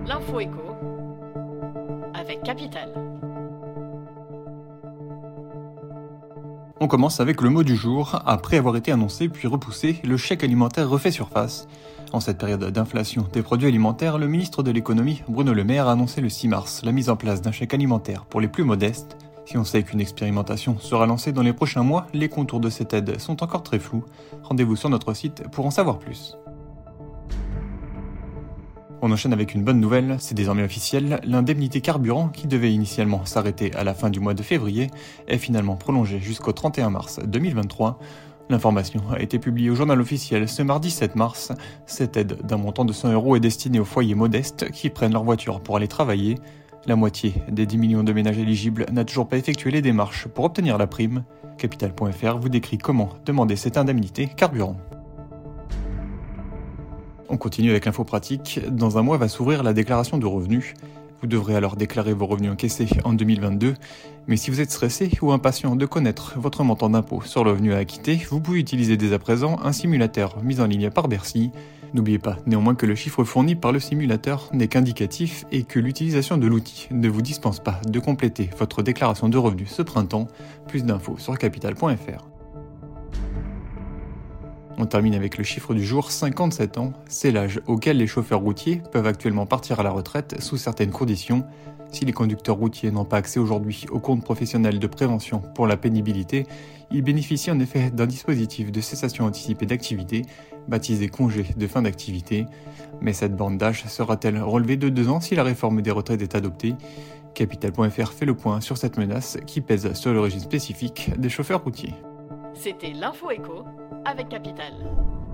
L'info éco avec Capital. On commence avec le mot du jour. Après avoir été annoncé puis repoussé, le chèque alimentaire refait surface. En cette période d'inflation des produits alimentaires, le ministre de l'économie, Bruno Le Maire, a annoncé le 6 mars la mise en place d'un chèque alimentaire pour les plus modestes. Si on sait qu'une expérimentation sera lancée dans les prochains mois, les contours de cette aide sont encore très flous. Rendez-vous sur notre site pour en savoir plus. On enchaîne avec une bonne nouvelle, c'est désormais officiel, l'indemnité carburant qui devait initialement s'arrêter à la fin du mois de février est finalement prolongée jusqu'au 31 mars 2023. L'information a été publiée au journal officiel ce mardi 7 mars. Cette aide d'un montant de 100 € est destinée aux foyers modestes qui prennent leur voiture pour aller travailler. La moitié des 10 millions de ménages éligibles n'a toujours pas effectué les démarches pour obtenir la prime. Capital.fr vous décrit comment demander cette indemnité carburant. On continue avec l'info pratique. Dans un mois va s'ouvrir la déclaration de revenus. Vous devrez alors déclarer vos revenus encaissés en 2022. Mais si vous êtes stressé ou impatient de connaître votre montant d'impôt sur le revenu à acquitter, vous pouvez utiliser dès à présent un simulateur mis en ligne par Bercy. N'oubliez pas néanmoins que le chiffre fourni par le simulateur n'est qu'indicatif et que l'utilisation de l'outil ne vous dispense pas de compléter votre déclaration de revenus ce printemps. Plus d'infos sur capital.fr. On termine avec le chiffre du jour, 57 ans. C'est l'âge auquel les chauffeurs routiers peuvent actuellement partir à la retraite sous certaines conditions. Si les conducteurs routiers n'ont pas accès aujourd'hui au compte professionnel de prévention pour la pénibilité, ils bénéficient en effet d'un dispositif de cessation anticipée d'activité, baptisé congé de fin d'activité. Mais cette borne d'âge sera-t-elle relevée de 2 ans si la réforme des retraites est adoptée ? Capital.fr fait le point sur cette menace qui pèse sur le régime spécifique des chauffeurs routiers. C'était l'info éco avec Capital.